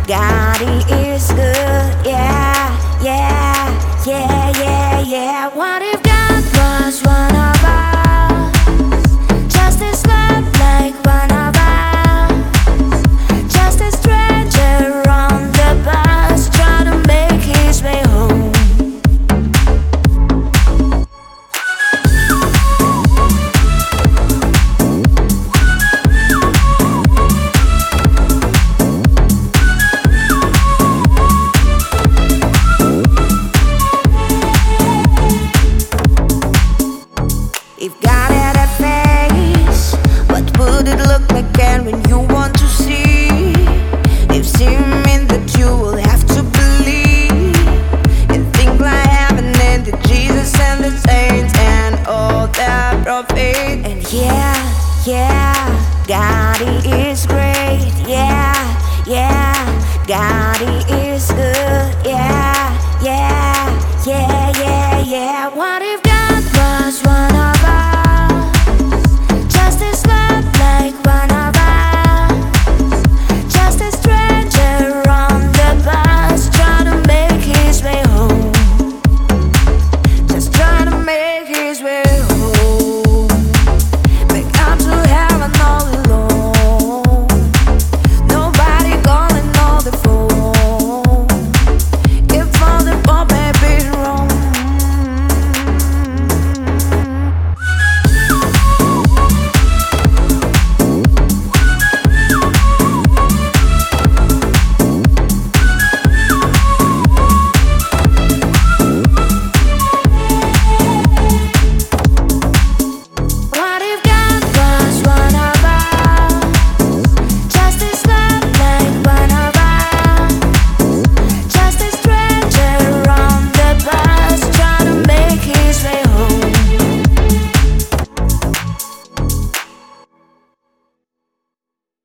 God, He is good. Yeah, yeah, yeah, yeah, yeah. What if God was one of us? Just as love like one of us. Just a stranger on the bus trying to make his way home. If God had a face, what would it look like? And when you want to see, if seen mean that you will have to believe in things like heaven and the Jesus and the saints and all the prophets. And yeah, yeah, God, He is great. Yeah, yeah, God, He is